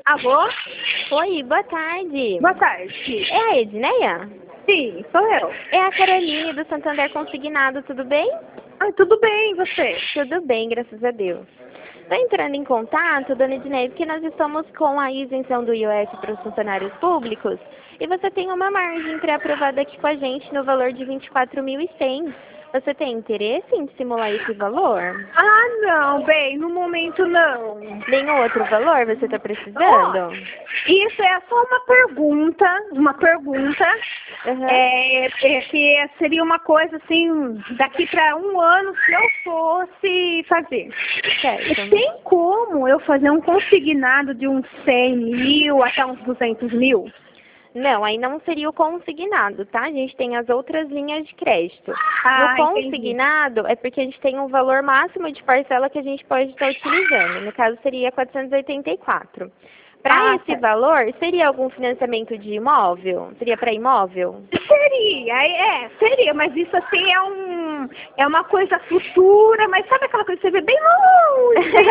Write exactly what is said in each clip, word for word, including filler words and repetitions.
Alô? Oi, boa tarde. Boa tarde. É a Edneia? Sim, sou eu. É a Caroline do Santander Consignado, tudo bem? Ah, tudo bem, e você? Tudo bem, graças a Deus. Estou entrando em contato, dona Edneia, porque nós estamos com a isenção do I O F para os funcionários públicos e você tem uma margem pré-aprovada aqui com a gente no valor de vinte e quatro mil e cem. Você tem interesse em simular esse valor? Ah, não, bem, no momento não. Nenhum outro valor você está precisando? Oh, isso é só uma pergunta, uma pergunta, Uhum. é, é que seria uma coisa assim, daqui para um ano, se eu fosse fazer. Certo. Tem como eu fazer um consignado de uns cem mil até uns duzentos mil? Não, aí não seria o consignado, tá? A gente tem as outras linhas de crédito. Ah, No entendi. consignado é porque a gente tem um valor máximo de parcela que a gente pode estar utilizando. No caso, seria quatrocentos e oitenta e quatro. Para Ah, esse certo. valor, seria algum financiamento de imóvel? Seria para imóvel? Seria, é, seria, mas isso assim é um, é uma coisa futura, mas sabe aquela coisa que você vê bem longe, bem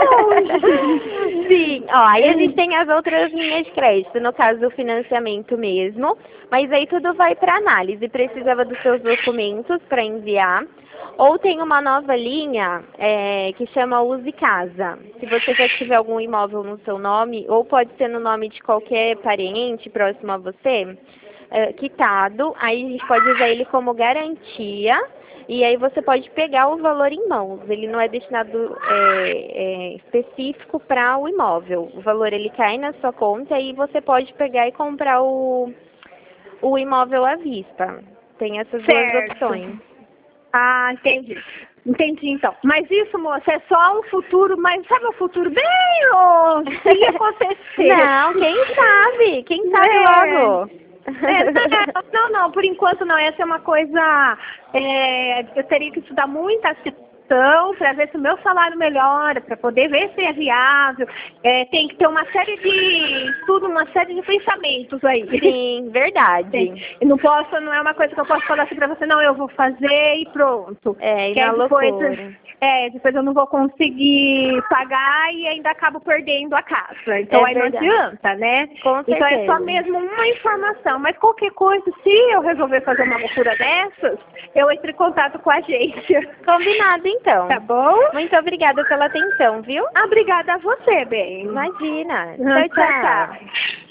longe? Sim, ó, aí a gente tem as outras linhas de crédito, no caso do financiamento mesmo, mas aí tudo vai para análise, precisava dos seus documentos para enviar, ou tem uma nova linha é, que chama Use Casa. Se você já tiver algum imóvel no seu nome, ou pode ser no nome de qualquer parente próximo a você, é, quitado, aí a gente pode usar ele como garantia, e aí você pode pegar o valor em mãos. Ele não é destinado é, é, específico para o imóvel. O valor ele cai na sua conta e você pode pegar e comprar o, o imóvel à vista. Tem essas duas Certo. opções. Ah, entendi. Entendi então. Mas isso, moça, é só um futuro, mas sabe um futuro bem longe, se acontecer. Não, quem sabe? Quem sabe É. logo? É, não, não, não, por enquanto não. Essa é uma coisa. É, eu teria que estudar muita questão para ver se o meu salário melhora, para poder ver se é viável. É, tem que ter uma série de estudo, uma série de pensamentos aí. Sim, verdade. Sim. Eu não posso, não é uma coisa que eu posso falar assim para você, não, eu vou fazer e pronto. É, e que na aí depois, loucura. é, depois eu não vou conseguir pagar e ainda acabo perdendo a casa. Então É aí não verdade. adianta, né? Com Então é só certeza. mesmo uma informação. Mas qualquer coisa, se eu resolver fazer uma loucura dessas, eu entro em contato com a agência. Combinado, então. Tá bom? Muito obrigada pela atenção, viu? Obrigada a você, bem. Imagina. Tchau, Tchau, tchau. tchau.